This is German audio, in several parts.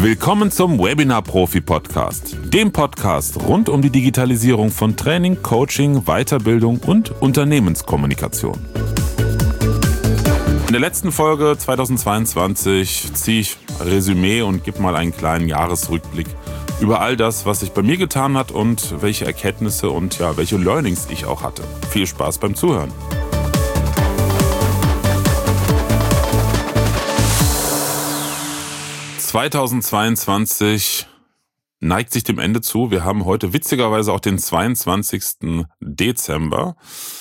Willkommen zum Webinar-Profi-Podcast, dem Podcast rund um die Digitalisierung von Training, Coaching, Weiterbildung und Unternehmenskommunikation. In der letzten Folge 2022 ziehe ich Resümee und gebe mal einen kleinen Jahresrückblick über all das, was sich bei mir getan hat und welche Erkenntnisse und welche Learnings ich auch hatte. Viel Spaß beim Zuhören. ...2022 neigt sich dem Ende zu. Wir haben heute witzigerweise auch den 22. Dezember.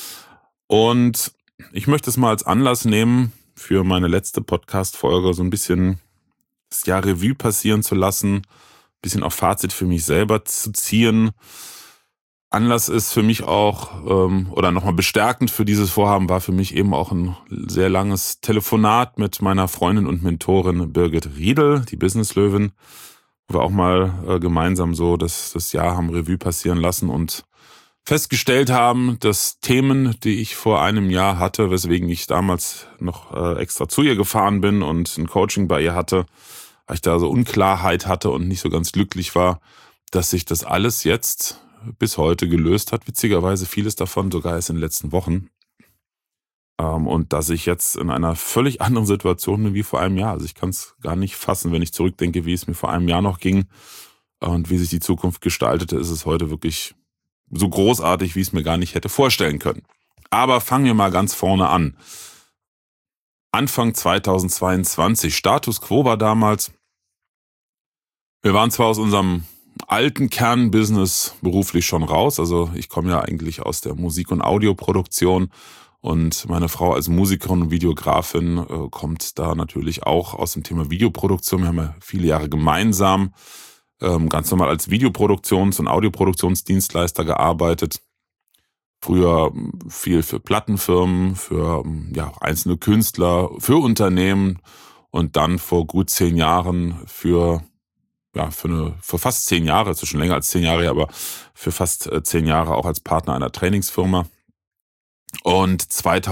Und ich möchte es mal als Anlass nehmen, für meine letzte Podcast-Folge so ein bisschen das Jahr Revue passieren zu lassen, ein bisschen auch Fazit für mich selber zu ziehen. Anlass ist für mich auch, oder nochmal bestärkend für dieses Vorhaben war für mich eben auch ein sehr langes Telefonat mit meiner Freundin und Mentorin Birgit Riedel, die Business-Löwin, wo wir auch mal gemeinsam so das Jahr haben Revue passieren lassen und festgestellt haben, dass Themen, die ich vor einem Jahr hatte, weswegen ich damals noch extra zu ihr gefahren bin und ein Coaching bei ihr hatte, weil ich da so Unklarheit hatte und nicht so ganz glücklich war, dass sich das alles jetzt bis heute gelöst hat. Witzigerweise vieles davon sogar erst in den letzten Wochen. Und dass ich jetzt in einer völlig anderen Situation bin wie vor einem Jahr. Also ich kann es gar nicht fassen, wenn ich zurückdenke, wie es mir vor einem Jahr noch ging und wie sich die Zukunft gestaltete, ist es heute wirklich so großartig, wie ich es mir gar nicht hätte vorstellen können. Aber fangen wir mal ganz vorne an. Anfang 2022, Status Quo war damals, wir waren zwar aus unserem alten Kernbusiness beruflich schon raus, also ich komme ja eigentlich aus der Musik- und Audioproduktion und meine Frau als Musikerin und Videografin kommt da natürlich auch aus dem Thema Videoproduktion. Wir haben ja viele Jahre gemeinsam ganz normal als Videoproduktions- und Audioproduktionsdienstleister gearbeitet. Früher viel für Plattenfirmen, für einzelne Künstler, für Unternehmen und dann vor gut 10 Jahren für fast 10 Jahre, ist schon länger als 10 Jahre, aber für fast 10 Jahre auch als Partner einer Trainingsfirma. Und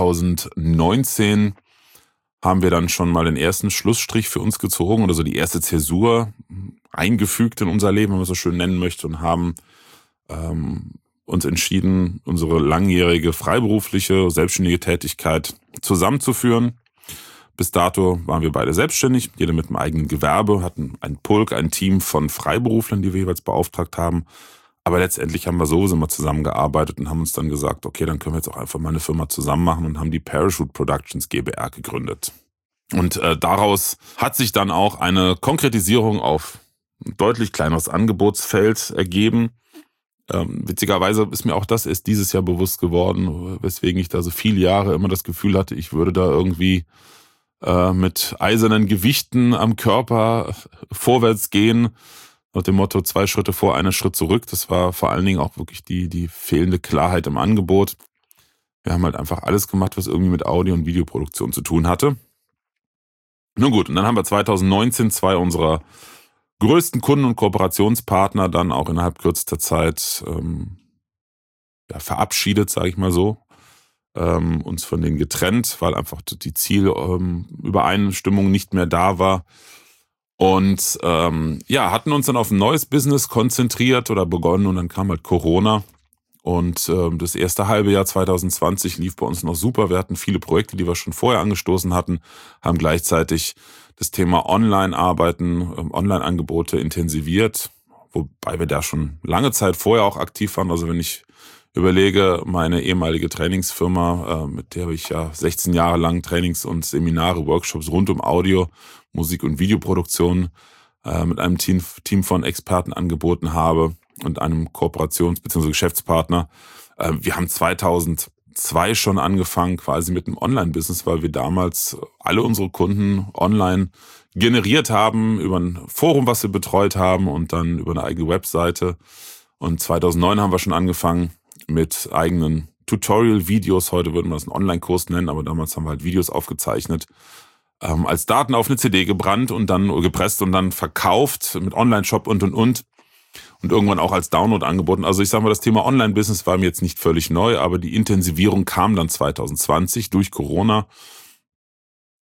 2019 haben wir dann schon mal den ersten Schlussstrich für uns gezogen oder so die erste Zäsur eingefügt in unser Leben, wenn man es so schön nennen möchte, und haben uns entschieden, unsere langjährige freiberufliche, selbstständige Tätigkeit zusammenzuführen. Bis dato waren wir beide selbstständig, jeder mit einem eigenen Gewerbe, hatten ein Team von Freiberuflern, die wir jeweils beauftragt haben. Aber letztendlich haben wir sowieso mal zusammengearbeitet und haben uns dann gesagt, okay, dann können wir jetzt auch einfach mal eine Firma zusammen machen und haben die Parachute Productions GbR gegründet. Und daraus hat sich dann auch eine Konkretisierung auf ein deutlich kleineres Angebotsfeld ergeben. Witzigerweise ist mir auch das erst dieses Jahr bewusst geworden, weswegen ich da so viele Jahre immer das Gefühl hatte, ich würde da irgendwie mit eisernen Gewichten am Körper vorwärts gehen, nach dem Motto 2 Schritte vor, 1 Schritt zurück. Das war vor allen Dingen auch wirklich die fehlende Klarheit im Angebot. Wir haben halt einfach alles gemacht, was irgendwie mit Audio- und Videoproduktion zu tun hatte. Nun gut, und dann haben wir 2019 2 unserer größten Kunden und Kooperationspartner dann auch innerhalb kürzester Zeit verabschiedet, sage ich mal so. Uns von denen getrennt, weil einfach die Zielübereinstimmung nicht mehr da war. Und hatten uns dann auf ein neues Business konzentriert oder begonnen und dann kam halt Corona. Und das erste halbe Jahr 2020 lief bei uns noch super. Wir hatten viele Projekte, die wir schon vorher angestoßen hatten, haben gleichzeitig das Thema Online-Arbeiten, Online-Angebote intensiviert, wobei wir da schon lange Zeit vorher auch aktiv waren. Also wenn ich überlege, meine ehemalige Trainingsfirma, mit der ich ja 16 Jahre lang Trainings und Seminare, Workshops rund um Audio, Musik und Videoproduktion mit einem Team von Experten angeboten habe und einem Kooperations- bzw. Geschäftspartner. Wir haben 2002 schon angefangen quasi mit einem Online-Business, weil wir damals alle unsere Kunden online generiert haben über ein Forum, was wir betreut haben und dann über eine eigene Webseite. Und 2009 haben wir schon angefangen mit eigenen Tutorial-Videos. Heute würden wir das einen Online-Kurs nennen, aber damals haben wir halt Videos aufgezeichnet, als Daten auf eine CD gepresst und dann verkauft mit Online-Shop und irgendwann auch als Download angeboten. Also ich sage mal, das Thema Online-Business war mir jetzt nicht völlig neu, aber die Intensivierung kam dann 2020 durch Corona.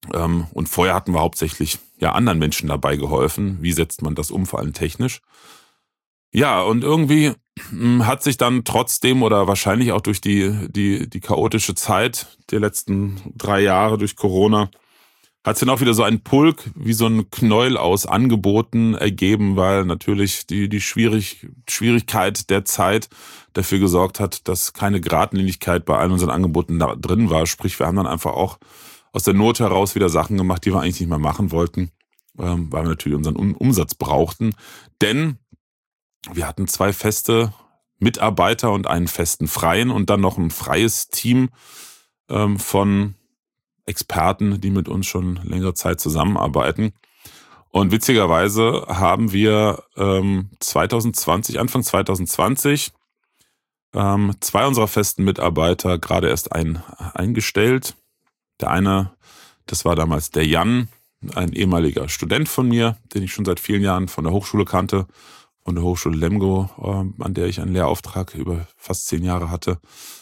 Und vorher hatten wir hauptsächlich ja anderen Menschen dabei geholfen. Wie setzt man das um, vor allem technisch? Ja, und irgendwie hat sich dann trotzdem oder wahrscheinlich auch durch die chaotische Zeit der letzten 3 Jahre durch Corona, hat sich dann auch wieder so ein Pulk, wie so ein Knäuel aus Angeboten ergeben, weil natürlich die Schwierigkeit der Zeit dafür gesorgt hat, dass keine Geradlinigkeit bei allen unseren Angeboten da drin war. Sprich, wir haben dann einfach auch aus der Not heraus wieder Sachen gemacht, die wir eigentlich nicht mehr machen wollten, weil wir natürlich unseren Umsatz brauchten. Denn wir hatten 2 feste Mitarbeiter und einen festen Freien und dann noch ein freies Team von Experten, die mit uns schon längere Zeit zusammenarbeiten. Und witzigerweise haben wir Anfang 2020, 2 unserer festen Mitarbeiter gerade erst eingestellt. Der eine, das war damals der Jan, ein ehemaliger Student von mir, den ich schon seit vielen Jahren von der Hochschule kannte, von der Hochschule Lemgo, an der ich einen Lehrauftrag über fast 10 Jahre hatte.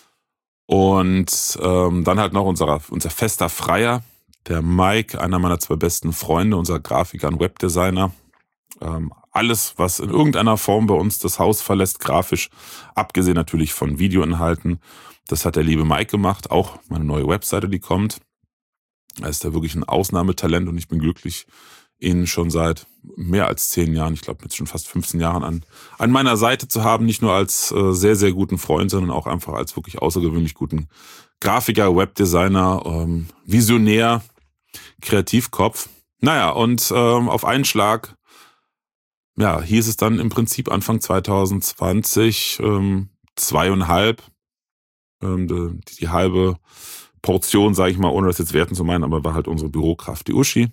Und dann halt noch unser fester Freier, der Mike, einer meiner 2 besten Freunde, unser Grafiker und Webdesigner. Alles, was in irgendeiner Form bei uns das Haus verlässt, grafisch, abgesehen natürlich von Videoinhalten, das hat der liebe Mike gemacht. Auch meine neue Webseite, die kommt. Er ist da wirklich ein Ausnahmetalent und ich bin glücklich, ihn schon seit mehr als 10 Jahren, ich glaube jetzt schon fast 15 Jahren an meiner Seite zu haben. Nicht nur als sehr, sehr guten Freund, sondern auch einfach als wirklich außergewöhnlich guten Grafiker, Webdesigner, Visionär, Kreativkopf. Naja, und auf einen Schlag ja, hieß es dann im Prinzip Anfang 2020 2,5, die halbe Portion, sage ich mal, ohne das jetzt werten zu meinen, aber war halt unsere Bürokraft, die Uschi.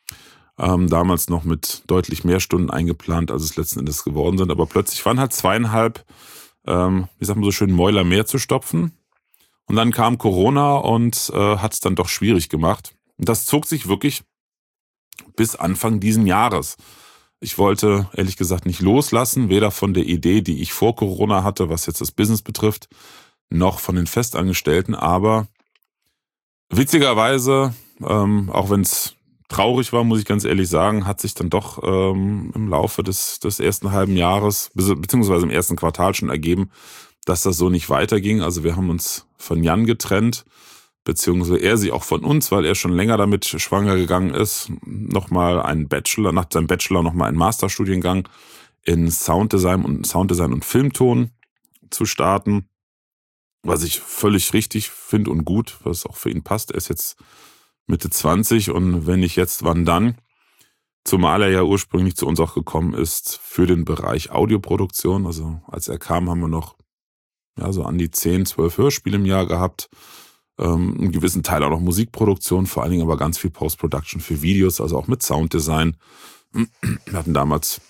Damals noch mit deutlich mehr Stunden eingeplant, als es letzten Endes geworden sind. Aber plötzlich waren halt 2,5, wie sagt man so schön, Mäuler mehr zu stopfen. Und dann kam Corona und hat es dann doch schwierig gemacht. Und das zog sich wirklich bis Anfang diesen Jahres. Ich wollte ehrlich gesagt nicht loslassen, weder von der Idee, die ich vor Corona hatte, was jetzt das Business betrifft, noch von den Festangestellten. Aber witzigerweise, auch wenn es traurig war, muss ich ganz ehrlich sagen, hat sich dann doch im Laufe des ersten halben Jahres, beziehungsweise im ersten Quartal schon ergeben, dass das so nicht weiterging. Also wir haben uns von Jan getrennt, beziehungsweise er sich auch von uns, weil er schon länger damit schwanger gegangen ist, nochmal einen Bachelor, nach seinem Bachelor nochmal einen Masterstudiengang in Sounddesign und Filmton zu starten, was ich völlig richtig finde und gut, was auch für ihn passt. Er ist jetzt Mitte 20 und wenn nicht jetzt, wann dann? Zumal er ja ursprünglich zu uns auch gekommen ist für den Bereich Audioproduktion. Also als er kam, haben wir noch so an die 10, 12 Hörspiele im Jahr gehabt. Einen gewissen Teil auch noch Musikproduktion, vor allen Dingen aber ganz viel Post-Production für Videos, also auch mit Sounddesign. Wir hatten damals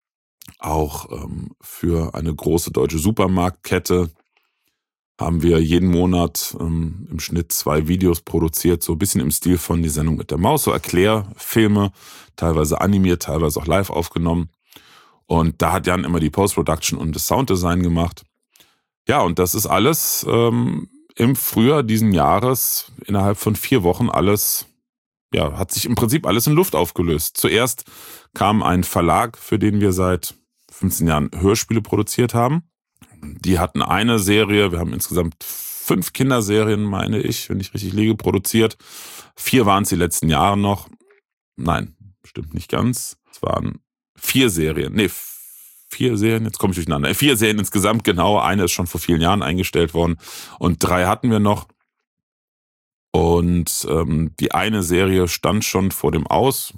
auch für eine große deutsche Supermarktkette haben wir jeden Monat im Schnitt 2 Videos produziert, so ein bisschen im Stil von die Sendung mit der Maus, so Erklärfilme, teilweise animiert, teilweise auch live aufgenommen. Und da hat Jan immer die Post-Production und das Sounddesign gemacht. Ja, und das ist alles im Frühjahr diesen Jahres innerhalb von 4 Wochen alles, ja, hat sich im Prinzip alles in Luft aufgelöst. Zuerst kam ein Verlag, für den wir seit 15 Jahren Hörspiele produziert haben. Die hatten eine Serie, wir haben insgesamt 5 Kinderserien, meine ich, wenn ich richtig liege, produziert. 4 waren es die letzten Jahre noch. Nein, stimmt nicht ganz. Es waren 4 Serien. 4 Serien, jetzt komme ich durcheinander. 4 Serien insgesamt, genau. Eine ist schon vor vielen Jahren eingestellt worden. Und 3 hatten wir noch. Und die eine Serie stand schon vor dem Aus.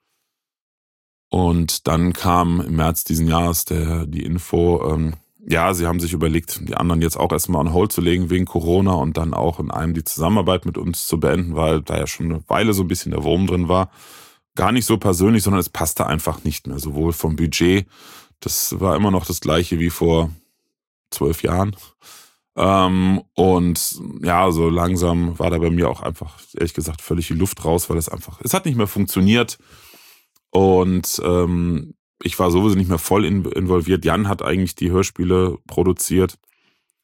Und dann kam im März diesen Jahres die Info, ja, sie haben sich überlegt, die anderen jetzt auch erstmal on hold zu legen wegen Corona und dann auch in einem die Zusammenarbeit mit uns zu beenden, weil da ja schon eine Weile so ein bisschen der Wurm drin war. Gar nicht so persönlich, sondern es passte einfach nicht mehr. Sowohl vom Budget, das war immer noch das gleiche wie vor 12 Jahren. Und ja, so langsam war da bei mir auch einfach, ehrlich gesagt, völlig die Luft raus, weil es hat nicht mehr funktioniert. Und ich war sowieso nicht mehr voll involviert. Jan hat eigentlich die Hörspiele produziert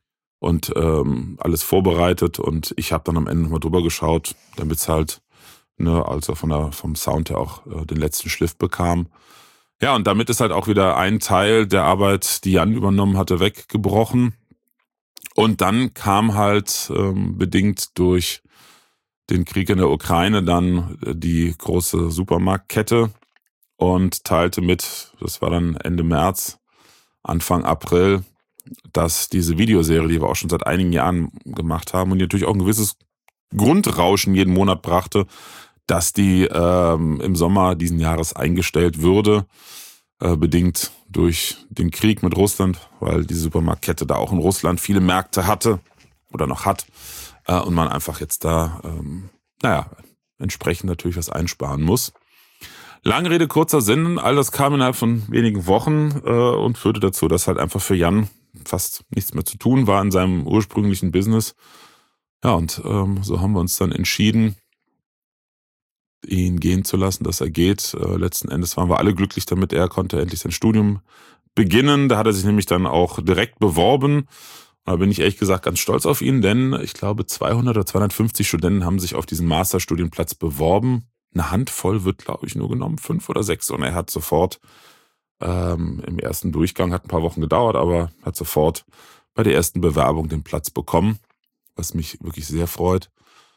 und alles vorbereitet und ich habe dann am Ende nochmal drüber geschaut, damit es halt ne, als er vom Sound her auch den letzten Schliff bekam. Ja, und damit ist halt auch wieder ein Teil der Arbeit, die Jan übernommen hatte, weggebrochen. Und dann kam halt bedingt durch den Krieg in der Ukraine dann die große Supermarktkette und teilte mit, das war dann Ende März, Anfang April, dass diese Videoserie, die wir auch schon seit einigen Jahren gemacht haben und die natürlich auch ein gewisses Grundrauschen jeden Monat brachte, dass die im Sommer diesen Jahres eingestellt würde, bedingt durch den Krieg mit Russland, weil die Supermarktkette da auch in Russland viele Märkte hatte oder noch hat und man einfach jetzt da, entsprechend natürlich was einsparen muss. Lange Rede, kurzer Sinn, all das kam innerhalb von wenigen Wochen und führte dazu, dass halt einfach für Jan fast nichts mehr zu tun war in seinem ursprünglichen Business. Ja, und so haben wir uns dann entschieden, ihn gehen zu lassen, dass er geht. Letzten Endes waren wir alle glücklich damit. Er konnte endlich sein Studium beginnen. Da hat er sich nämlich dann auch direkt beworben. Da bin ich ehrlich gesagt ganz stolz auf ihn, denn ich glaube 200 oder 250 Studenten haben sich auf diesen Masterstudienplatz beworben. Eine Handvoll wird, glaube ich, nur genommen, 5 oder 6. Und er hat sofort im ersten Durchgang, hat ein paar Wochen gedauert, aber hat sofort bei der ersten Bewerbung den Platz bekommen, was mich wirklich sehr freut.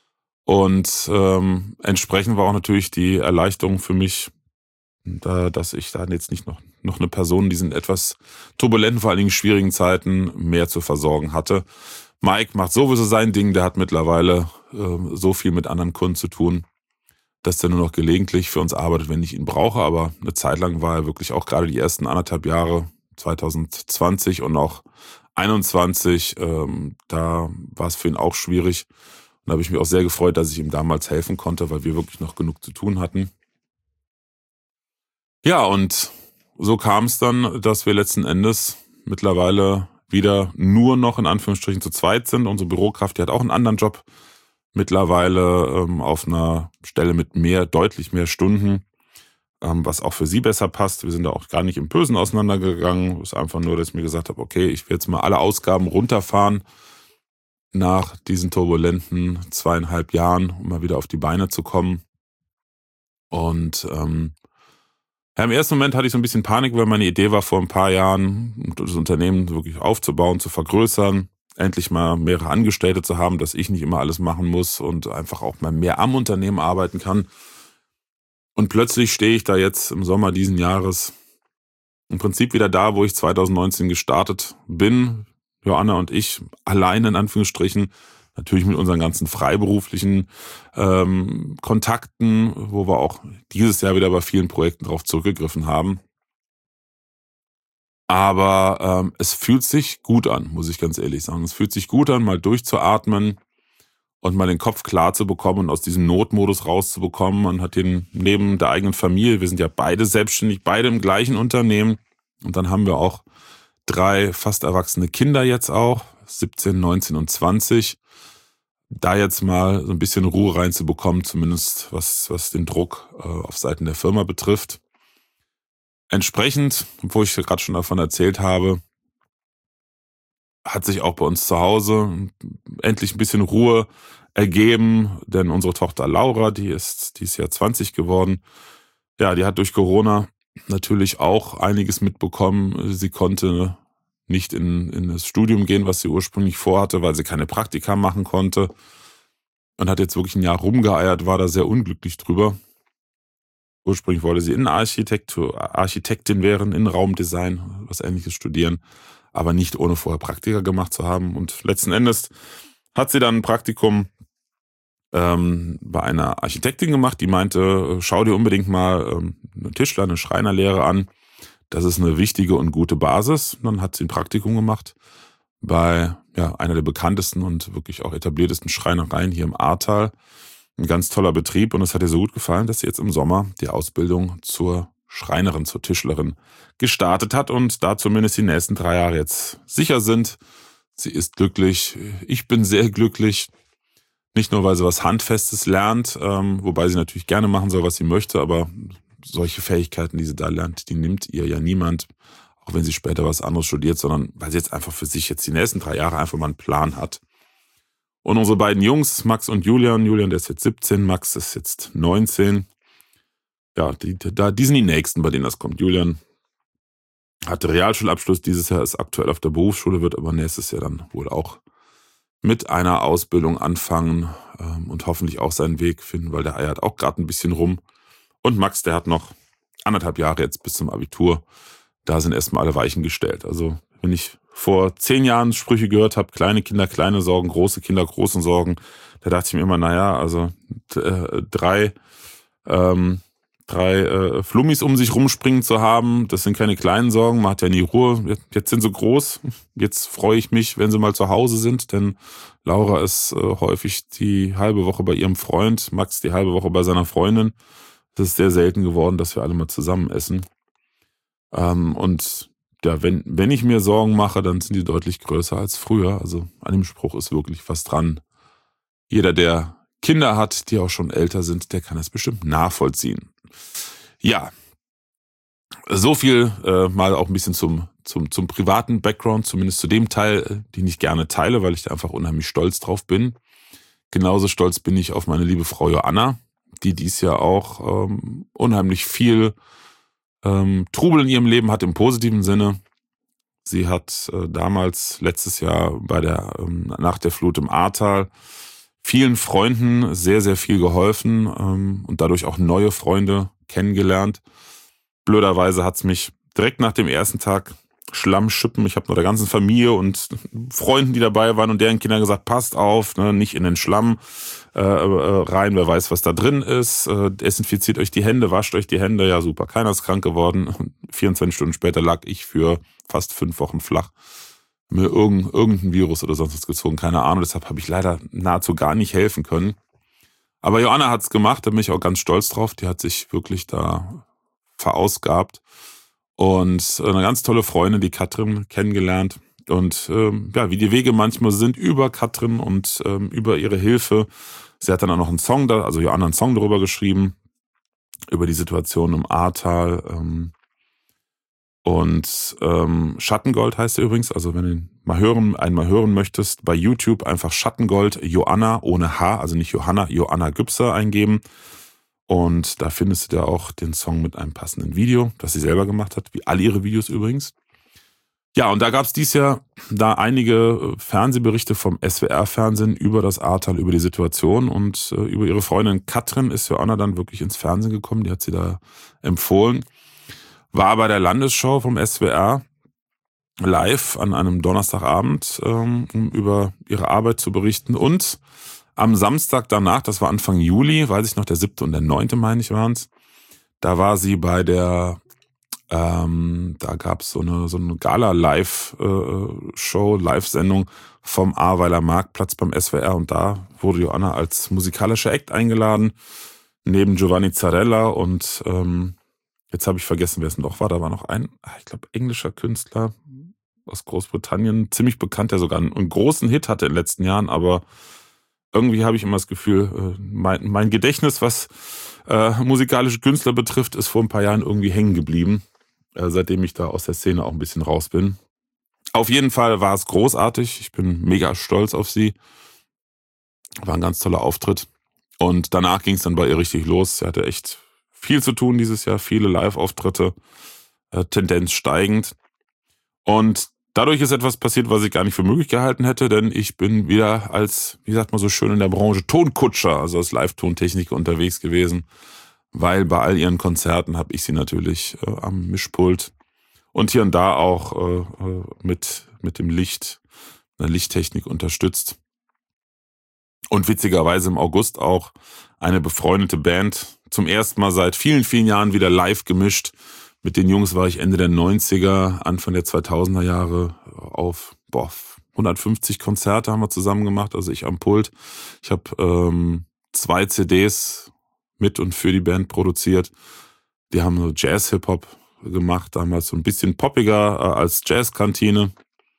Und entsprechend war auch natürlich die Erleichterung für mich, dass ich da jetzt nicht noch eine Person in diesen etwas turbulenten, vor allen Dingen schwierigen Zeiten mehr zu versorgen hatte. Mike macht sowieso sein Ding, der hat mittlerweile so viel mit anderen Kunden zu tun, dass der nur noch gelegentlich für uns arbeitet, wenn ich ihn brauche. Aber eine Zeit lang war er wirklich auch gerade die ersten 1,5 Jahre, 2020 und auch 2021, da war es für ihn auch schwierig. Und da habe ich mich auch sehr gefreut, dass ich ihm damals helfen konnte, weil wir wirklich noch genug zu tun hatten. Ja, und so kam es dann, dass wir letzten Endes mittlerweile wieder nur noch in Anführungsstrichen zu zweit sind. Unsere Bürokraft, die hat auch einen anderen Job mittlerweile auf einer Stelle mit deutlich mehr Stunden, was auch für sie besser passt. Wir sind da auch gar nicht im Bösen auseinandergegangen. Es ist einfach nur, dass ich mir gesagt habe, okay, ich will jetzt mal alle Ausgaben runterfahren nach diesen turbulenten 2,5 Jahren, um mal wieder auf die Beine zu kommen. Und im ersten Moment hatte ich so ein bisschen Panik, weil meine Idee war, vor ein paar Jahren das Unternehmen wirklich aufzubauen, zu vergrößern, endlich mal mehrere Angestellte zu haben, dass ich nicht immer alles machen muss und einfach auch mal mehr am Unternehmen arbeiten kann. Und plötzlich stehe ich da jetzt im Sommer diesen Jahres im Prinzip wieder da, wo ich 2019 gestartet bin. Joanna und ich allein in Anführungsstrichen, natürlich mit unseren ganzen freiberuflichen Kontakten, wo wir auch dieses Jahr wieder bei vielen Projekten drauf zurückgegriffen haben. Aber es fühlt sich gut an, muss ich ganz ehrlich sagen. Es fühlt sich gut an, mal durchzuatmen und mal den Kopf klar zu bekommen und aus diesem Notmodus rauszubekommen. Man hat den neben der eigenen Familie, wir sind ja beide selbstständig, beide im gleichen Unternehmen. Und dann haben wir auch 3 fast erwachsene Kinder jetzt auch, 17, 19 und 20. Da jetzt mal so ein bisschen Ruhe reinzubekommen, zumindest was den Druck auf Seiten der Firma betrifft. Entsprechend, obwohl ich gerade schon davon erzählt habe, hat sich auch bei uns zu Hause endlich ein bisschen Ruhe ergeben, denn unsere Tochter Laura, die ist dieses Jahr 20 geworden, ja, die hat durch Corona natürlich auch einiges mitbekommen. Sie konnte nicht in das Studium gehen, was sie ursprünglich vorhatte, weil sie keine Praktika machen konnte und hat jetzt wirklich ein Jahr rumgeeiert, war da sehr unglücklich drüber. Ursprünglich wollte sie Architektin werden, Innenraumdesign, was Ähnliches studieren, aber nicht ohne vorher Praktika gemacht zu haben. Und letzten Endes hat sie dann ein Praktikum bei einer Architektin gemacht, die meinte, schau dir unbedingt mal eine eine Schreinerlehre an. Das ist eine wichtige und gute Basis. Und dann hat sie ein Praktikum gemacht bei einer der bekanntesten und wirklich auch etabliertesten Schreinereien hier im Ahrtal. Ein ganz toller Betrieb und es hat ihr so gut gefallen, dass sie jetzt im Sommer die Ausbildung zur Schreinerin, zur Tischlerin gestartet hat und da zumindest die nächsten 3 Jahre jetzt sicher sind. Sie ist glücklich, ich bin sehr glücklich. Nicht nur, weil sie was Handfestes lernt, wobei sie natürlich gerne machen soll, was sie möchte, aber solche Fähigkeiten, die sie da lernt, die nimmt ihr ja niemand, auch wenn sie später was anderes studiert, sondern weil sie jetzt einfach für sich jetzt die nächsten 3 Jahre einfach mal einen Plan hat. Und unsere beiden Jungs, Max und Julian, der ist jetzt 17, Max ist jetzt 19. Ja, die sind die Nächsten, bei denen das kommt. Julian hatte Realschulabschluss dieses Jahr, ist aktuell auf der Berufsschule, wird aber nächstes Jahr dann wohl auch mit einer Ausbildung anfangen und hoffentlich auch seinen Weg finden, weil der eiert auch gerade ein bisschen rum. Und Max, der hat noch 1,5 Jahre jetzt bis zum Abitur. Da sind erstmal alle Weichen gestellt. Also wenn ich vor 10 Jahren Sprüche gehört habe, kleine Kinder, kleine Sorgen, große Kinder, großen Sorgen, da dachte ich mir immer, also drei Flummis um sich rumspringen zu haben, das sind keine kleinen Sorgen, man hat ja nie Ruhe. Jetzt sind sie groß, jetzt freue ich mich, wenn sie mal zu Hause sind, denn Laura ist häufig die halbe Woche bei ihrem Freund, Max die halbe Woche bei seiner Freundin. Das ist sehr selten geworden, dass wir alle mal zusammen essen. Und ja, wenn ich mir Sorgen mache, dann sind die deutlich größer als früher. Also an dem Spruch ist wirklich was dran. Jeder, der Kinder hat, die auch schon älter sind, der kann das bestimmt nachvollziehen. Ja, so viel mal auch ein bisschen zum privaten Background, zumindest zu dem Teil, den ich gerne teile, weil ich da einfach unheimlich stolz drauf bin. Genauso stolz bin ich auf meine liebe Frau Joanna, die dies Jahr auch unheimlich viel Trubel in ihrem Leben hat im positiven Sinne. Sie hat damals, letztes Jahr nach der Flut im Ahrtal, vielen Freunden sehr, sehr viel geholfen und dadurch auch neue Freunde kennengelernt. Blöderweise hat's mich direkt nach dem ersten Tag Schlammschippen. Ich habe nur der ganzen Familie und Freunden, die dabei waren und deren Kinder gesagt, passt auf, ne, nicht in den Schlamm rein, wer weiß, was da drin ist. Desinfiziert euch die Hände, wascht euch die Hände. Ja, super, keiner ist krank geworden. 24 Stunden später lag ich für fast 5 Wochen flach. Mir irgendein Virus oder sonst was gezogen, keine Ahnung. Deshalb habe ich leider nahezu gar nicht helfen können. Aber Joanna hat's gemacht, da bin ich auch ganz stolz drauf. Die hat sich wirklich da verausgabt. Und eine ganz tolle Freundin, die Katrin, kennengelernt. Und wie die Wege manchmal sind, über Katrin und über ihre Hilfe. Sie hat dann auch noch einen Song, Joanna einen Song darüber geschrieben, über die Situation im Ahrtal. Und Schattengold heißt er übrigens, also wenn du einmal hören möchtest, bei YouTube einfach Schattengold, Joanna ohne H, also nicht Johanna, Joanna Gübser eingeben. Und da findest du ja auch den Song mit einem passenden Video, das sie selber gemacht hat, wie alle ihre Videos übrigens. Ja, und da gab es dieses Jahr einige Fernsehberichte vom SWR-Fernsehen über das Ahrtal, über die Situation und über ihre Freundin Katrin ist Joanna dann wirklich ins Fernsehen gekommen, die hat sie da empfohlen. War bei der Landesschau vom SWR live an einem Donnerstagabend, um über ihre Arbeit zu berichten. Und am Samstag danach, das war Anfang Juli, weiß ich noch, der 7. und der 9. meine ich waren es, da war sie bei da gab es so eine Gala-Live-Show, Live-Sendung vom Ahrweiler Marktplatz beim SWR und da wurde Joanna als musikalischer Act eingeladen, neben Giovanni Zarella und jetzt habe ich vergessen, wer es noch war. Da war noch ein, ich glaube, englischer Künstler aus Großbritannien, ziemlich bekannt, der sogar einen großen Hit hatte in den letzten Jahren, aber irgendwie habe ich immer das Gefühl, mein Gedächtnis, was musikalische Künstler betrifft, ist vor ein paar Jahren irgendwie hängen geblieben, seitdem ich da aus der Szene auch ein bisschen raus bin. Auf jeden Fall war es großartig. Ich bin mega stolz auf sie. War ein ganz toller Auftritt. Und danach ging es dann bei ihr richtig los. Sie hatte echt viel zu tun dieses Jahr, viele Live-Auftritte, Tendenz steigend. Und dadurch ist etwas passiert, was ich gar nicht für möglich gehalten hätte, denn ich bin wieder als, wie sagt man so schön in der Branche, Tonkutscher, also als Live-Tontechniker unterwegs gewesen, weil bei all ihren Konzerten habe ich sie natürlich am Mischpult und hier und da auch mit dem Licht, einer Lichttechnik unterstützt. Und witzigerweise im August auch eine befreundete Band, zum ersten Mal seit vielen, vielen Jahren wieder live gemischt. Mit den Jungs war ich Ende der 90er, Anfang der 2000er Jahre auf 150 Konzerte haben wir zusammen gemacht, also ich am Pult. Ich habe 2 CDs mit und für die Band produziert. Die haben so Jazz-Hip-Hop gemacht, damals so ein bisschen poppiger als Jazzkantine.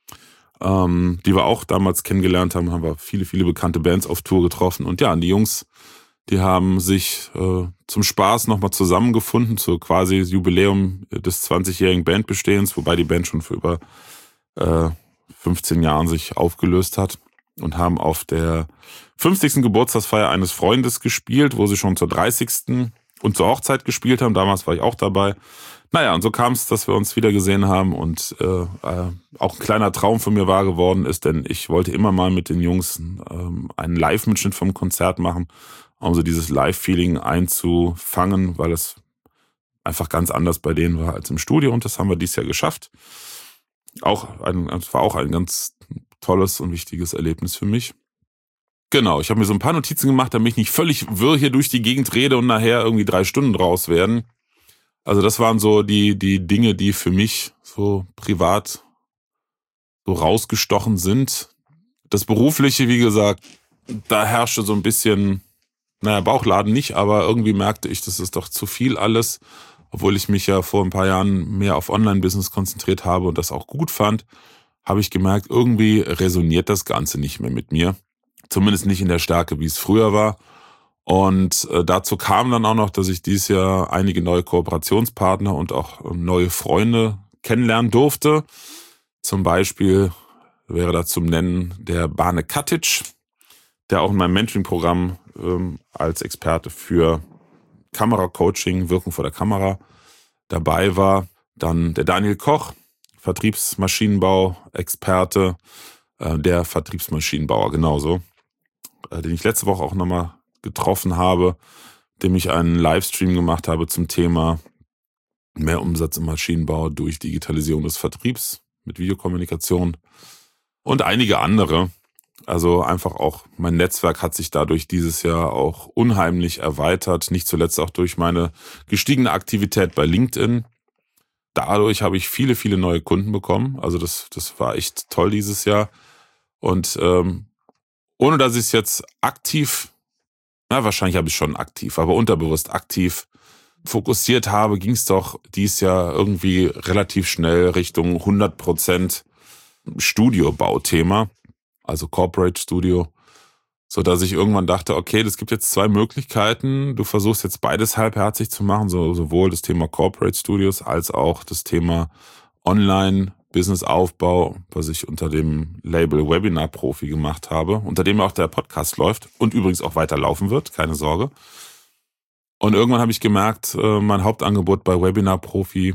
Die wir auch damals kennengelernt haben wir viele, viele bekannte Bands auf Tour getroffen. Und ja, die Jungs, die haben sich zum Spaß nochmal zusammengefunden, zu quasi Jubiläum des 20-jährigen Bandbestehens, wobei die Band schon für über 15 Jahren sich aufgelöst hat. und haben auf der 50. Geburtstagsfeier eines Freundes gespielt, wo sie schon zur 30. und zur Hochzeit gespielt haben. Damals war ich auch dabei. Naja, und so kam es, dass wir uns wieder gesehen haben und auch ein kleiner Traum von mir wahr geworden ist, denn ich wollte immer mal mit den Jungs einen Live-Mitschnitt vom Konzert machen, um so dieses Live-Feeling einzufangen, weil es einfach ganz anders bei denen war als im Studio, und das haben wir dieses Jahr geschafft. Es war auch ein ganz tolles und wichtiges Erlebnis für mich. Genau, ich habe mir so ein paar Notizen gemacht, damit ich nicht völlig wirr hier durch die Gegend rede und nachher irgendwie 3 Stunden draus werden. Also das waren so die Dinge, die für mich so privat so rausgestochen sind. Das Berufliche, wie gesagt, da herrschte so ein bisschen, Bauchladen nicht, aber irgendwie merkte ich, das ist doch zu viel alles. Obwohl ich mich ja vor ein paar Jahren mehr auf Online-Business konzentriert habe und das auch gut fand, habe ich gemerkt, irgendwie resoniert das Ganze nicht mehr mit mir. Zumindest nicht in der Stärke, wie es früher war. Und dazu kam dann auch noch, dass ich dieses Jahr einige neue Kooperationspartner und auch neue Freunde kennenlernen durfte. Zum Beispiel wäre da zum Nennen der Bane Katic, der auch in meinem Mentoring-Programm als Experte für Kameracoaching, Wirken vor der Kamera dabei war. Dann der Daniel Koch, Vertriebsmaschinenbau-Experte, der Vertriebsmaschinenbauer genauso, den ich letzte Woche auch nochmal getroffen habe, dem ich einen Livestream gemacht habe zum Thema mehr Umsatz im Maschinenbau durch Digitalisierung des Vertriebs mit Videokommunikation und einige andere. Also einfach auch mein Netzwerk hat sich dadurch dieses Jahr auch unheimlich erweitert, nicht zuletzt auch durch meine gestiegene Aktivität bei LinkedIn. Dadurch habe ich viele, viele neue Kunden bekommen. Also das war echt toll dieses Jahr. Und ohne dass ich es jetzt aktiv, wahrscheinlich habe ich es schon aktiv, aber unterbewusst aktiv fokussiert habe, ging es doch dieses Jahr irgendwie relativ schnell Richtung 100% Studiobauthema, also Corporate Studio, so dass ich irgendwann dachte, okay, es gibt jetzt 2 Möglichkeiten. Du versuchst jetzt beides halbherzig zu machen, sowohl das Thema Corporate Studios als auch das Thema Online-Business-Aufbau, was ich unter dem Label Webinar-Profi gemacht habe, unter dem auch der Podcast läuft und übrigens auch weiterlaufen wird, keine Sorge. Und irgendwann habe ich gemerkt, mein Hauptangebot bei Webinar-Profi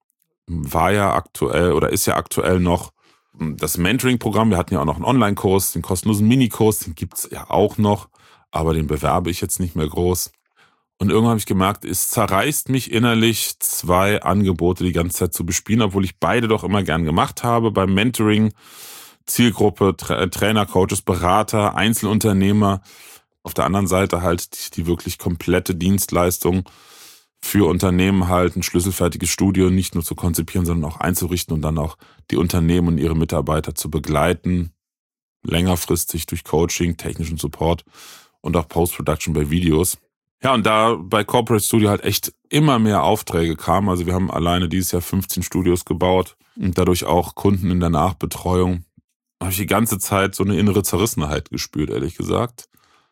war ja aktuell oder ist ja aktuell noch das Mentoring-Programm. Wir hatten ja auch noch einen Online-Kurs, den kostenlosen Minikurs, den gibt's ja auch noch, aber den bewerbe ich jetzt nicht mehr groß. Und irgendwann habe ich gemerkt, es zerreißt mich innerlich, 2 Angebote die ganze Zeit zu bespielen, obwohl ich beide doch immer gern gemacht habe. Beim Mentoring, Zielgruppe, Trainer, Coaches, Berater, Einzelunternehmer. Auf der anderen Seite halt die wirklich komplette Dienstleistung für Unternehmen halt, ein schlüsselfertiges Studio nicht nur zu konzipieren, sondern auch einzurichten und dann auch die Unternehmen und ihre Mitarbeiter zu begleiten, längerfristig durch Coaching, technischen Support und auch Post-Production bei Videos. Ja, und da bei Corporate Studio halt echt immer mehr Aufträge kamen. Also wir haben alleine dieses Jahr 15 Studios gebaut und dadurch auch Kunden in der Nachbetreuung. Da habe ich die ganze Zeit so eine innere Zerrissenheit gespürt, ehrlich gesagt.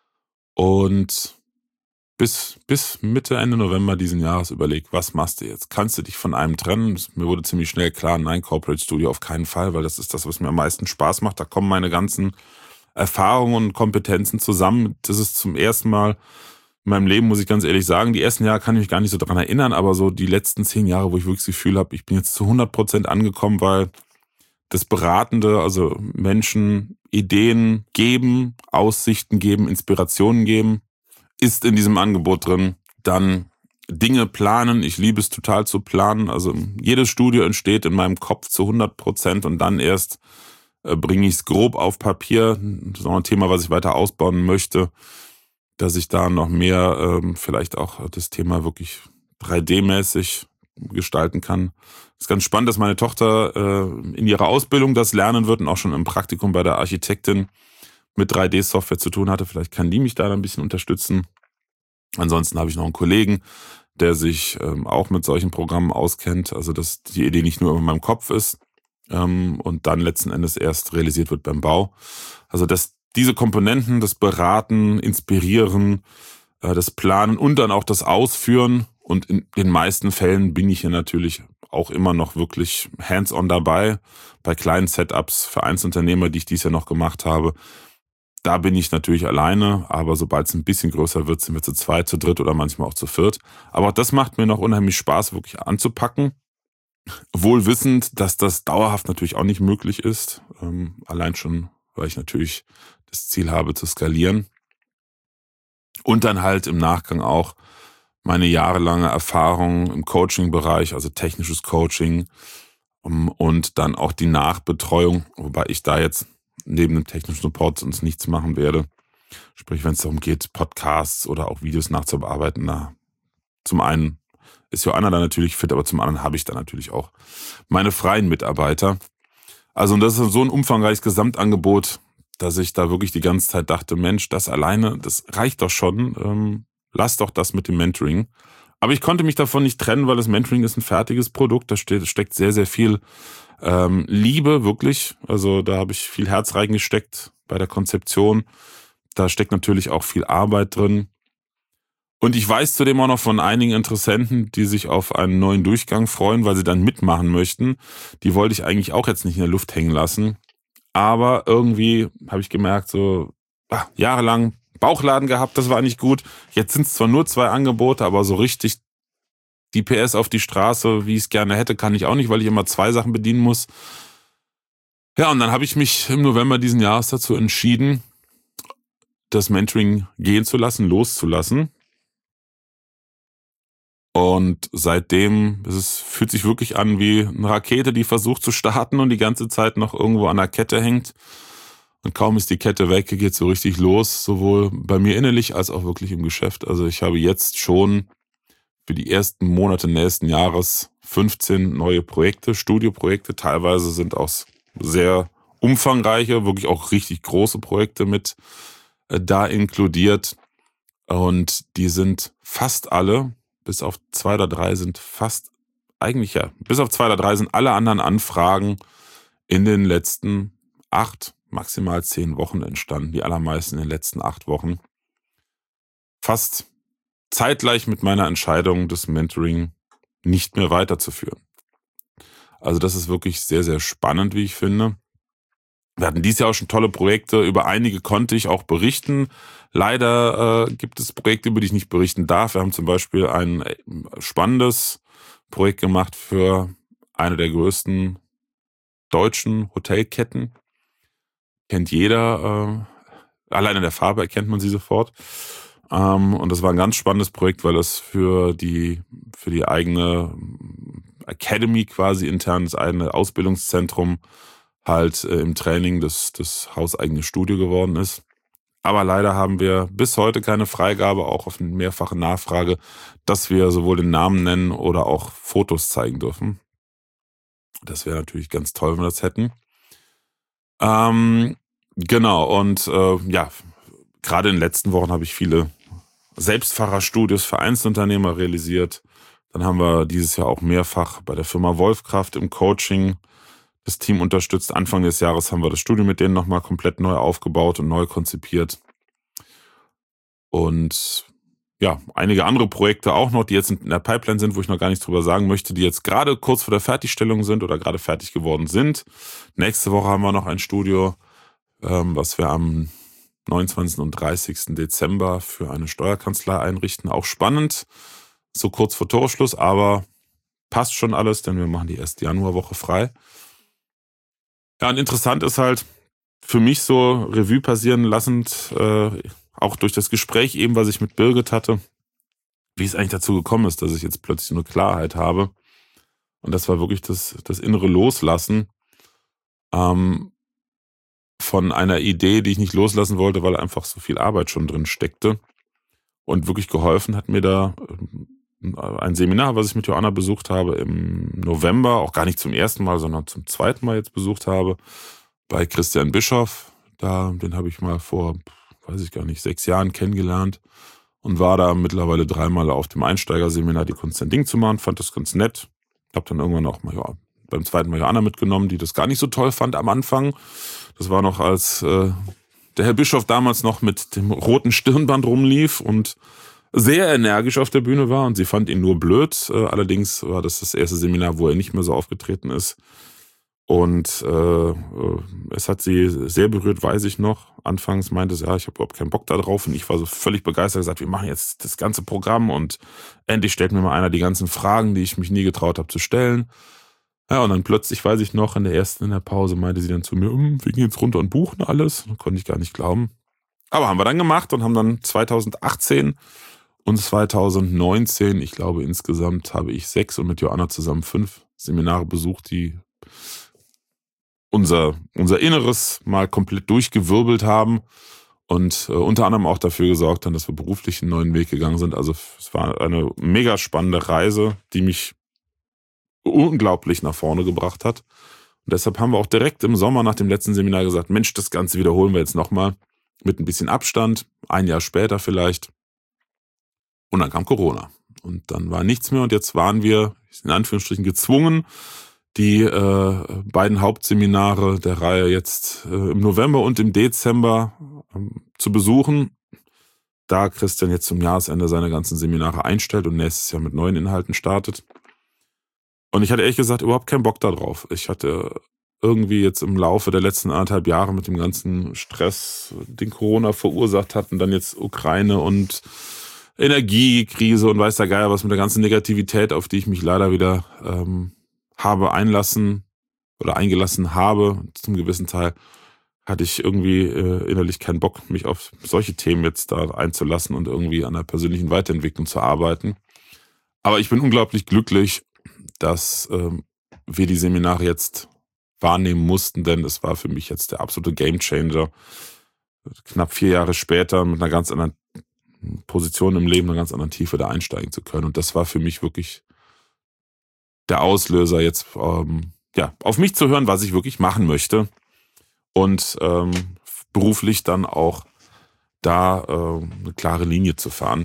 Und bis Mitte, Ende November diesen Jahres überlegt, was machst du jetzt? Kannst du dich von einem trennen? Mir wurde ziemlich schnell klar, nein, Corporate Studio auf keinen Fall, weil das ist das, was mir am meisten Spaß macht. Da kommen meine ganzen Erfahrungen und Kompetenzen zusammen. Das ist zum ersten Mal in meinem Leben, muss ich ganz ehrlich sagen, die ersten Jahre kann ich mich gar nicht so daran erinnern, aber so die letzten 10 Jahre, wo ich wirklich das Gefühl habe, ich bin jetzt zu 100% angekommen, weil das Beratende, also Menschen Ideen geben, Aussichten geben, Inspirationen geben, ist in diesem Angebot drin. Dann Dinge planen. Ich liebe es total zu planen. Also jedes Studio entsteht in meinem Kopf zu 100% und dann erst bringe ich es grob auf Papier. Das ist auch ein Thema, was ich weiter ausbauen möchte, dass ich da noch mehr vielleicht auch das Thema wirklich 3D-mäßig gestalten kann. Es ist ganz spannend, dass meine Tochter in ihrer Ausbildung das lernen wird und auch schon im Praktikum bei der Architektin mit 3D-Software zu tun hatte. Vielleicht kann die mich da ein bisschen unterstützen. Ansonsten habe ich noch einen Kollegen, der sich auch mit solchen Programmen auskennt. Also dass die Idee nicht nur in meinem Kopf ist und dann letzten Endes erst realisiert wird beim Bau. Also dass diese Komponenten, das Beraten, Inspirieren, das Planen und dann auch das Ausführen, und in den meisten Fällen bin ich hier natürlich auch immer noch wirklich hands-on dabei, bei kleinen Setups für Einzelunternehmer, die ich dies Jahr noch gemacht habe. Da bin ich natürlich alleine, aber sobald es ein bisschen größer wird, sind wir zu zweit, zu dritt oder manchmal auch zu viert. Aber auch das macht mir noch unheimlich Spaß, wirklich anzupacken. Wohl wissend, dass das dauerhaft natürlich auch nicht möglich ist. Allein schon, weil ich natürlich das Ziel habe zu skalieren. Und dann halt im Nachgang auch meine jahrelange Erfahrung im Coaching-Bereich, also technisches Coaching, und dann auch die Nachbetreuung, wobei ich da jetzt neben dem technischen Support sonst nichts machen werde. Sprich, wenn es darum geht, Podcasts oder auch Videos nachzubearbeiten, na, zum einen ist Joanna da natürlich fit, aber zum anderen habe ich da natürlich auch meine freien Mitarbeiter. Also und das ist so ein umfangreiches Gesamtangebot, dass ich da wirklich die ganze Zeit dachte, Mensch, das alleine, das reicht doch schon. Lass doch das mit dem Mentoring. Aber ich konnte mich davon nicht trennen, weil das Mentoring ist ein fertiges Produkt. Da steckt sehr, sehr viel Liebe, wirklich. Also da habe ich viel Herz reingesteckt bei der Konzeption. Da steckt natürlich auch viel Arbeit drin. Und ich weiß zudem auch noch von einigen Interessenten, die sich auf einen neuen Durchgang freuen, weil sie dann mitmachen möchten. Die wollte ich eigentlich auch jetzt nicht in der Luft hängen lassen. Aber irgendwie habe ich gemerkt, so jahrelang Bauchladen gehabt, das war nicht gut. Jetzt sind es zwar nur 2 Angebote, aber so richtig die PS auf die Straße, wie ich es gerne hätte, kann ich auch nicht, weil ich immer 2 Sachen bedienen muss. Ja, und dann habe ich mich im November diesen Jahres dazu entschieden, das Mentoring gehen zu lassen, loszulassen. Und seitdem, fühlt sich wirklich an wie eine Rakete, die versucht zu starten und die ganze Zeit noch irgendwo an der Kette hängt. Und kaum ist die Kette weg, geht so richtig los, sowohl bei mir innerlich als auch wirklich im Geschäft. Also ich habe jetzt schon für die ersten Monate nächsten Jahres 15 neue Projekte, Studioprojekte. Teilweise sind auch sehr umfangreiche, wirklich auch richtig große Projekte mit da inkludiert. Und die sind fast alle, bis auf 2 oder 3 bis auf 2 oder 3 sind alle anderen Anfragen in den letzten 8, maximal 10 Wochen entstanden. Die allermeisten in den letzten 8 Wochen. Fast zeitgleich mit meiner Entscheidung, das Mentoring nicht mehr weiterzuführen. Also das ist wirklich sehr, sehr spannend, wie ich finde. Wir hatten dieses Jahr auch schon tolle Projekte. Über einige konnte ich auch berichten. Leider gibt es Projekte, über die ich nicht berichten darf. Wir haben zum Beispiel ein spannendes Projekt gemacht für eine der größten deutschen Hotelketten. Kennt jeder. Allein in der Farbe erkennt man sie sofort. Und das war ein ganz spannendes Projekt, weil es für die eigene Academy quasi intern, das eigene Ausbildungszentrum halt im Training das hauseigene Studio geworden ist. Aber leider haben wir bis heute keine Freigabe, auch auf eine mehrfache Nachfrage, dass wir sowohl den Namen nennen oder auch Fotos zeigen dürfen. Das wäre natürlich ganz toll, wenn wir das hätten. Genau, und gerade in den letzten Wochen habe ich viele Selbstfahrerstudios für Einzelunternehmer realisiert. Dann haben wir dieses Jahr auch mehrfach bei der Firma Wolfkraft im Coaching das Team unterstützt. Anfang des Jahres haben wir das Studio mit denen nochmal komplett neu aufgebaut und neu konzipiert. Und ja, einige andere Projekte auch noch, die jetzt in der Pipeline sind, wo ich noch gar nichts drüber sagen möchte, die jetzt gerade kurz vor der Fertigstellung sind oder gerade fertig geworden sind. Nächste Woche haben wir noch ein Studio, was wir am 29. und 30. Dezember für eine Steuerkanzlei einrichten. Auch spannend, so kurz vor Torschluss, aber passt schon alles, denn wir machen die erste Januarwoche frei. Ja, und interessant ist halt für mich so Revue passieren lassend, auch durch das Gespräch eben, was ich mit Birgit hatte, wie es eigentlich dazu gekommen ist, dass ich jetzt plötzlich eine Klarheit habe. Und das war wirklich das innere Loslassen von einer Idee, die ich nicht loslassen wollte, weil einfach so viel Arbeit schon drin steckte. Und wirklich geholfen hat mir da ein Seminar, was ich mit Joanna besucht habe im November, auch gar nicht zum ersten Mal, sondern zum zweiten Mal jetzt besucht habe, bei Christian Bischoff. Den habe ich mal vor, 6 Jahren kennengelernt und war da mittlerweile 3-mal auf dem Einsteigerseminar die Kunst ein Ding zu machen, fand das ganz nett. Hab dann irgendwann auch mal beim zweiten Mal Joanna mitgenommen, die das gar nicht so toll fand am Anfang. Das war noch, als der Herr Bischoff damals noch mit dem roten Stirnband rumlief und sehr energisch auf der Bühne war und sie fand ihn nur blöd. Allerdings war das erste Seminar, wo er nicht mehr so aufgetreten ist. Und es hat sie sehr berührt, weiß ich noch. Anfangs meinte sie, ja, ich habe überhaupt keinen Bock da drauf. Und ich war so völlig begeistert, gesagt, wir machen jetzt das ganze Programm und endlich stellt mir mal einer die ganzen Fragen, die ich mich nie getraut habe zu stellen. Ja, und dann plötzlich, weiß ich noch, in der Pause meinte sie dann zu mir, wir gehen jetzt runter und buchen alles. Das konnte ich gar nicht glauben. Aber haben wir dann gemacht und haben dann 2018 und 2019, ich glaube insgesamt habe ich 6 und mit Joanna zusammen 5 Seminare besucht, die unser Inneres mal komplett durchgewirbelt haben und unter anderem auch dafür gesorgt haben, dass wir beruflich einen neuen Weg gegangen sind. Also es war eine mega spannende Reise, die mich unglaublich nach vorne gebracht hat. Und deshalb haben wir auch direkt im Sommer nach dem letzten Seminar gesagt, Mensch, das Ganze wiederholen wir jetzt nochmal mit ein bisschen Abstand, 1 Jahr später vielleicht. Und dann kam Corona. Und dann war nichts mehr und jetzt waren wir in Anführungsstrichen gezwungen, die beiden Hauptseminare der Reihe jetzt im November und im Dezember zu besuchen, da Christian jetzt zum Jahresende seine ganzen Seminare einstellt und nächstes Jahr mit neuen Inhalten startet. Und ich hatte ehrlich gesagt überhaupt keinen Bock da drauf. Ich hatte irgendwie jetzt im Laufe der letzten 1,5 Jahre mit dem ganzen Stress, den Corona verursacht hat und dann jetzt Ukraine und Energiekrise und weiß der Geier was mit der ganzen Negativität, auf die ich mich leider wieder eingelassen habe, zum gewissen Teil, hatte ich irgendwie innerlich keinen Bock, mich auf solche Themen jetzt da einzulassen und irgendwie an der persönlichen Weiterentwicklung zu arbeiten. Aber ich bin unglaublich glücklich, dass wir die Seminare jetzt wahrnehmen mussten, denn es war für mich jetzt der absolute Gamechanger, knapp 4 Jahre später mit einer ganz anderen Position im Leben, einer ganz anderen Tiefe da einsteigen zu können. Und das war für mich wirklich der Auslöser, jetzt auf mich zu hören, was ich wirklich machen möchte und beruflich dann auch da eine klare Linie zu fahren.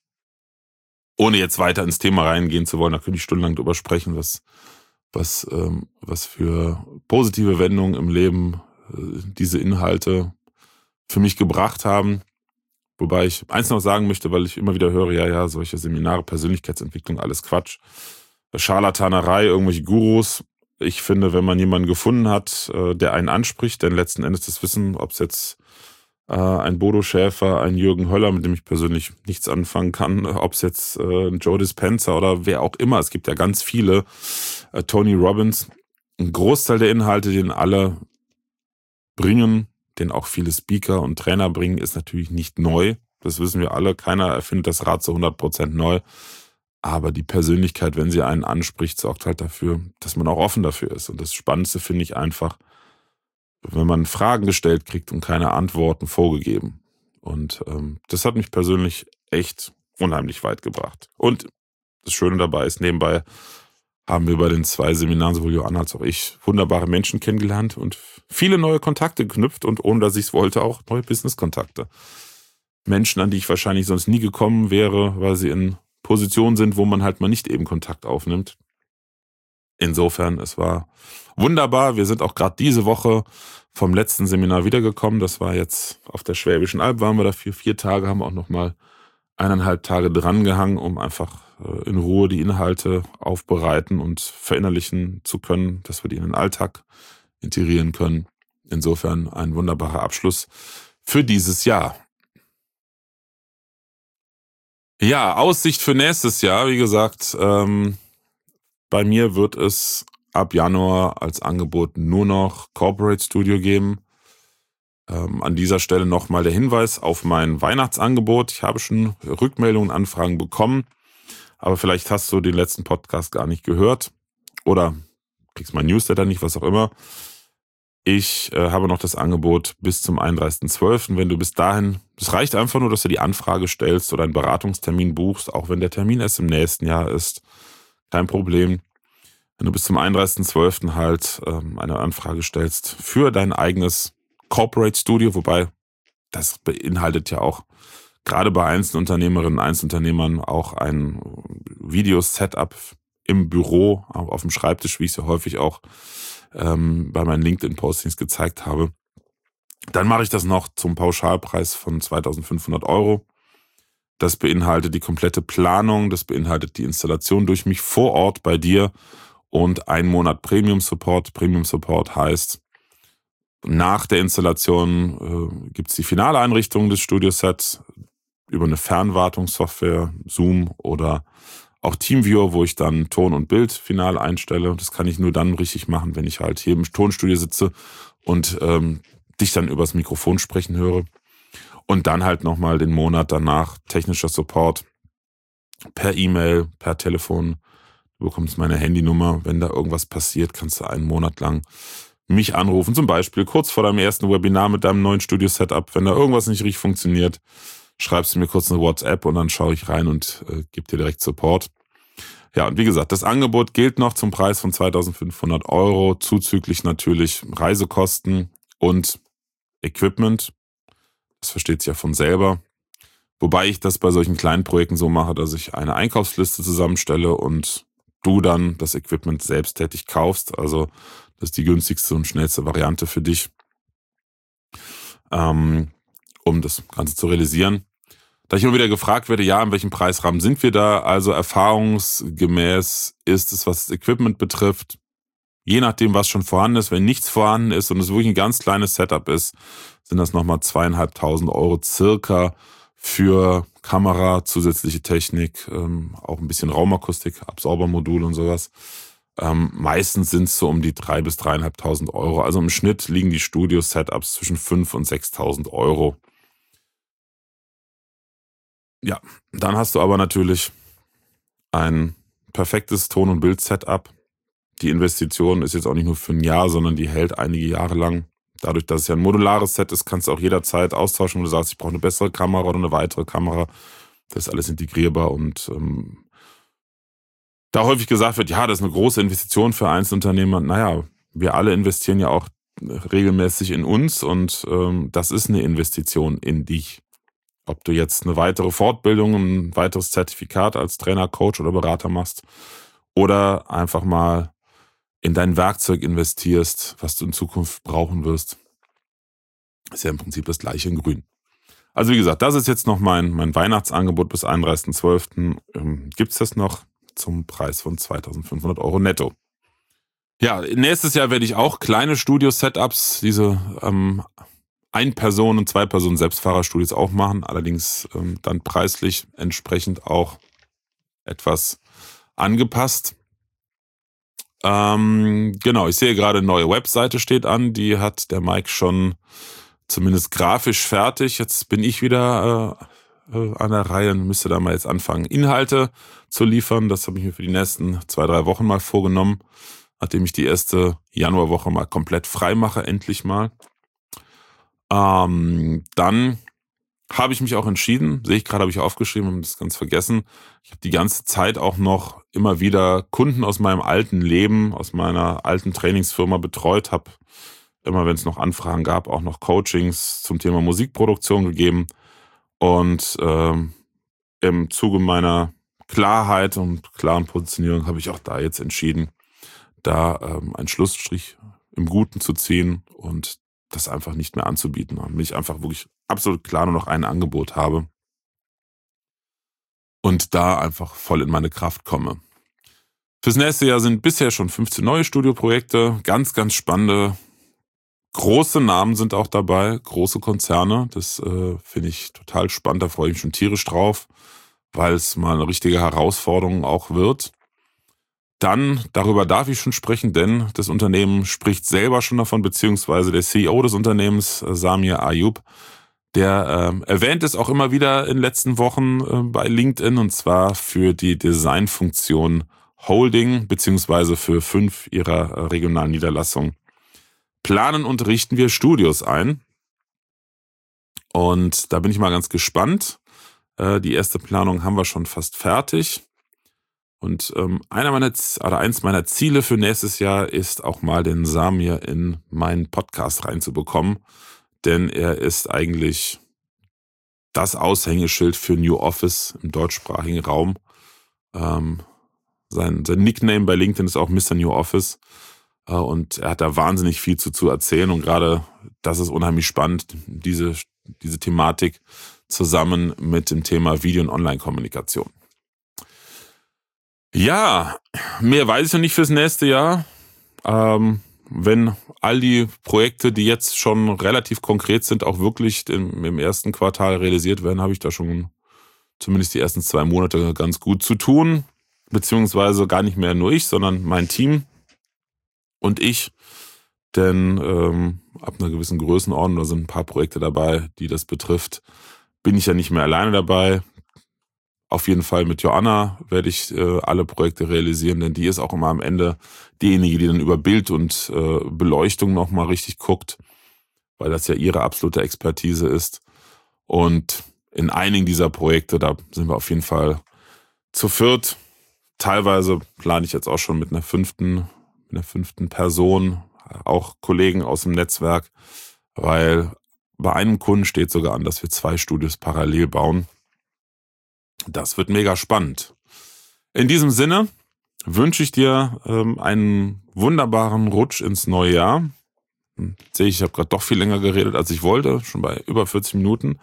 Ohne jetzt weiter ins Thema reingehen zu wollen, da könnte ich stundenlang drüber sprechen, was für positive Wendungen im Leben diese Inhalte für mich gebracht haben. Wobei ich eins noch sagen möchte, weil ich immer wieder höre, ja, solche Seminare, Persönlichkeitsentwicklung, alles Quatsch. Scharlatanerei, irgendwelche Gurus. Ich finde, wenn man jemanden gefunden hat, der einen anspricht, denn letzten Endes das Wissen, ob es jetzt ein Bodo Schäfer, ein Jürgen Höller, mit dem ich persönlich nichts anfangen kann, ob es jetzt ein Joe Dispenza oder wer auch immer, es gibt ja ganz viele, Tony Robbins, ein Großteil der Inhalte, den alle bringen, den auch viele Speaker und Trainer bringen, ist natürlich nicht neu. Das wissen wir alle. Keiner erfindet das Rad zu 100% neu. Aber die Persönlichkeit, wenn sie einen anspricht, sorgt halt dafür, dass man auch offen dafür ist. Und das Spannendste finde ich einfach, wenn man Fragen gestellt kriegt und keine Antworten vorgegeben. Und das hat mich persönlich echt unheimlich weit gebracht. Und das Schöne dabei ist, nebenbei haben wir bei den 2 Seminaren, sowohl Joanna als auch ich, wunderbare Menschen kennengelernt und viele neue Kontakte geknüpft und ohne dass ich es wollte, auch neue Business-Kontakte. Menschen, an die ich wahrscheinlich sonst nie gekommen wäre, weil sie in Positionen sind, wo man halt mal nicht eben Kontakt aufnimmt. Insofern, es war wunderbar. Wir sind auch gerade diese Woche vom letzten Seminar wiedergekommen. Das war jetzt auf der Schwäbischen Alb, waren wir dafür 4 Tage, haben auch nochmal 1,5 Tage drangehangen, um einfach in Ruhe die Inhalte aufbereiten und verinnerlichen zu können, dass wir die in den Alltag integrieren können. Insofern ein wunderbarer Abschluss für dieses Jahr. Ja, Aussicht für nächstes Jahr, wie gesagt, bei mir wird es ab Januar als Angebot nur noch Corporate Studio geben. An dieser Stelle nochmal der Hinweis auf mein Weihnachtsangebot. Ich habe schon Rückmeldungen, Anfragen bekommen, aber vielleicht hast du den letzten Podcast gar nicht gehört oder kriegst mein Newsletter nicht, was auch immer. Ich habe noch das Angebot bis zum 31.12. Wenn du bis dahin, es reicht einfach nur, dass du die Anfrage stellst oder einen Beratungstermin buchst, auch wenn der Termin erst im nächsten Jahr ist. Kein Problem. Wenn du bis zum 31.12. halt eine Anfrage stellst für dein eigenes Corporate Studio, wobei das beinhaltet ja auch gerade bei Einzelunternehmerinnen und Einzelunternehmern auch ein Video-Setup im Büro, auf dem Schreibtisch, wie ich es ja häufig auch bei meinen LinkedIn-Postings gezeigt habe. Dann mache ich das noch zum Pauschalpreis von 2.500 €. Das beinhaltet die komplette Planung, das beinhaltet die Installation durch mich vor Ort bei dir und 1 Monat Premium Support. Premium Support heißt, nach der Installation gibt es die finale Einrichtung des Studiosets über eine Fernwartungssoftware, Zoom oder auch TeamViewer, wo ich dann Ton und Bild final einstelle. Das kann ich nur dann richtig machen, wenn ich halt hier im Tonstudio sitze und dich dann übers Mikrofon sprechen höre. Und dann halt nochmal den Monat danach technischer Support per E-Mail, per Telefon. Du bekommst meine Handynummer. Wenn da irgendwas passiert, kannst du einen Monat lang mich anrufen. Zum Beispiel kurz vor deinem ersten Webinar mit deinem neuen Studio-Setup. Wenn da irgendwas nicht richtig funktioniert, schreibst du mir kurz eine WhatsApp und dann schaue ich rein und gebe dir direkt Support. Ja, und wie gesagt, das Angebot gilt noch zum Preis von 2.500 €, zuzüglich natürlich Reisekosten und Equipment. Das versteht sich ja von selber. Wobei ich das bei solchen kleinen Projekten so mache, dass ich eine Einkaufsliste zusammenstelle und du dann das Equipment selbsttätig kaufst. Also das ist die günstigste und schnellste Variante für dich, um das Ganze zu realisieren. Da ich immer wieder gefragt werde, ja, in welchem Preisrahmen sind wir da? Also erfahrungsgemäß ist es, was das Equipment betrifft, je nachdem, was schon vorhanden ist. Wenn nichts vorhanden ist und es wirklich ein ganz kleines Setup ist, sind das nochmal 2.500 € circa für Kamera, zusätzliche Technik, auch ein bisschen Raumakustik, Absorbermodul und sowas. Meistens sind es so um die 3.000 bis 3.500 €. Also im Schnitt liegen die Studio-Setups zwischen 5.000 und 6.000 €. Ja, dann hast du aber natürlich ein perfektes Ton- und Bild-Setup. Die Investition ist jetzt auch nicht nur für ein Jahr, sondern die hält einige Jahre lang. Dadurch, dass es ja ein modulares Set ist, kannst du auch jederzeit austauschen, wenn du sagst, ich brauche eine bessere Kamera oder eine weitere Kamera. Das ist alles integrierbar und da häufig gesagt wird, ja, das ist eine große Investition für Einzelunternehmer. Naja, wir alle investieren ja auch regelmäßig in uns und das ist eine Investition in dich. Ob du jetzt eine weitere Fortbildung, ein weiteres Zertifikat als Trainer, Coach oder Berater machst oder einfach mal in dein Werkzeug investierst, was du in Zukunft brauchen wirst, ist ja im Prinzip das gleiche in grün. Also wie gesagt, das ist jetzt noch mein Weihnachtsangebot bis 31.12. Gibt es das noch zum Preis von 2.500 € netto. Ja, nächstes Jahr werde ich auch kleine Studio-Setups, diese Ein-Personen- und Zwei-Personen-Selbstfahrerstudios auch machen, allerdings dann preislich entsprechend auch etwas angepasst. Genau, ich sehe gerade, eine neue Webseite steht an, die hat der Mike schon zumindest grafisch fertig. Jetzt bin ich wieder an der Reihe und müsste da mal jetzt anfangen, Inhalte zu liefern. Das habe ich mir für die nächsten 2-3 Wochen mal vorgenommen, nachdem ich die erste Januarwoche mal komplett frei mache, endlich mal. Dann habe ich mich auch entschieden, sehe ich gerade, habe ich aufgeschrieben, habe das ganz vergessen. Ich habe die ganze Zeit auch noch immer wieder Kunden aus meinem alten Leben, aus meiner alten Trainingsfirma betreut, habe immer, wenn es noch Anfragen gab, auch noch Coachings zum Thema Musikproduktion gegeben. Und im Zuge meiner Klarheit und klaren Positionierung habe ich auch da jetzt entschieden, da einen Schlussstrich im Guten zu ziehen und das einfach nicht mehr anzubieten. Und mich einfach wirklich absolut klar nur noch ein Angebot habe und da einfach voll in meine Kraft komme. Fürs nächste Jahr sind bisher schon 15 neue Studioprojekte, ganz, ganz spannende, große Namen sind auch dabei, große Konzerne. Das finde ich total spannend, da freue ich mich schon tierisch drauf, weil es mal eine richtige Herausforderung auch wird. Dann, darüber darf ich schon sprechen, denn das Unternehmen spricht selber schon davon, beziehungsweise der CEO des Unternehmens, Samir Ayub, der erwähnt es auch immer wieder in den letzten Wochen bei LinkedIn, und zwar für die Designfunktion Holding, beziehungsweise für 5 ihrer regionalen Niederlassungen. Planen und richten wir Studios ein. Und da bin ich mal ganz gespannt. Die erste Planung haben wir schon fast fertig. Und eins meiner Ziele für nächstes Jahr ist auch mal den Samir in meinen Podcast reinzubekommen, denn er ist eigentlich das Aushängeschild für New Office im deutschsprachigen Raum. Sein Nickname bei LinkedIn ist auch Mr. New Office und er hat da wahnsinnig viel zu erzählen und gerade das ist unheimlich spannend, diese Thematik zusammen mit dem Thema Video- und Online-Kommunikation. Ja, mehr weiß ich noch nicht fürs nächste Jahr. Wenn all die Projekte, die jetzt schon relativ konkret sind, auch wirklich im ersten Quartal realisiert werden, habe ich da schon zumindest die ersten 2 Monate ganz gut zu tun. Beziehungsweise gar nicht mehr nur ich, sondern mein Team und ich. Denn ab einer gewissen Größenordnung, da sind ein paar Projekte dabei, die das betrifft, bin ich ja nicht mehr alleine dabei. Auf jeden Fall mit Joanna werde ich alle Projekte realisieren, denn die ist auch immer am Ende diejenige, die dann über Bild und Beleuchtung nochmal richtig guckt, weil das ja ihre absolute Expertise ist. Und in einigen dieser Projekte, da sind wir auf jeden Fall zu viert. Teilweise plane ich jetzt auch schon mit einer fünften Person, auch Kollegen aus dem Netzwerk, weil bei einem Kunden steht sogar an, dass wir 2 Studios parallel bauen. Das wird mega spannend. In diesem Sinne wünsche ich dir einen wunderbaren Rutsch ins neue Jahr. Sehe ich habe gerade doch viel länger geredet, als ich wollte, schon bei über 40 Minuten.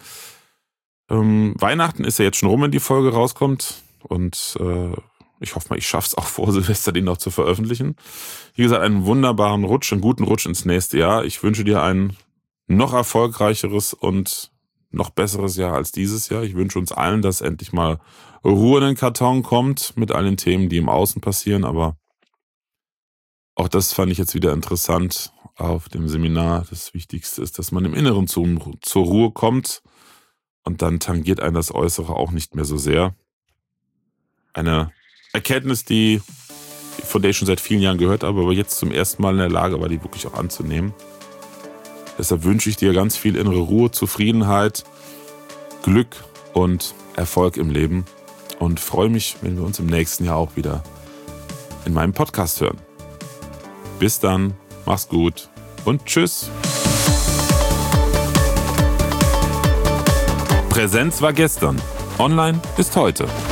Weihnachten ist ja jetzt schon rum, wenn die Folge rauskommt. Und ich hoffe mal, ich schaffe es auch vor Silvester, den noch zu veröffentlichen. Wie gesagt, einen wunderbaren Rutsch, einen guten Rutsch ins nächste Jahr. Ich wünsche dir ein noch erfolgreicheres und noch besseres Jahr als dieses Jahr. Ich wünsche uns allen, dass endlich mal Ruhe in den Karton kommt mit allen Themen, die im Außen passieren. Aber auch das fand ich jetzt wieder interessant auf dem Seminar. Das Wichtigste ist, dass man im Inneren zur Ruhe kommt und dann tangiert einen das Äußere auch nicht mehr so sehr. Eine Erkenntnis, von der ich schon seit vielen Jahren gehört habe, aber jetzt zum ersten Mal in der Lage war, die wirklich auch anzunehmen. Deshalb wünsche ich dir ganz viel innere Ruhe, Zufriedenheit, Glück und Erfolg im Leben und freue mich, wenn wir uns im nächsten Jahr auch wieder in meinem Podcast hören. Bis dann, mach's gut und tschüss. Präsenz war gestern, online ist heute.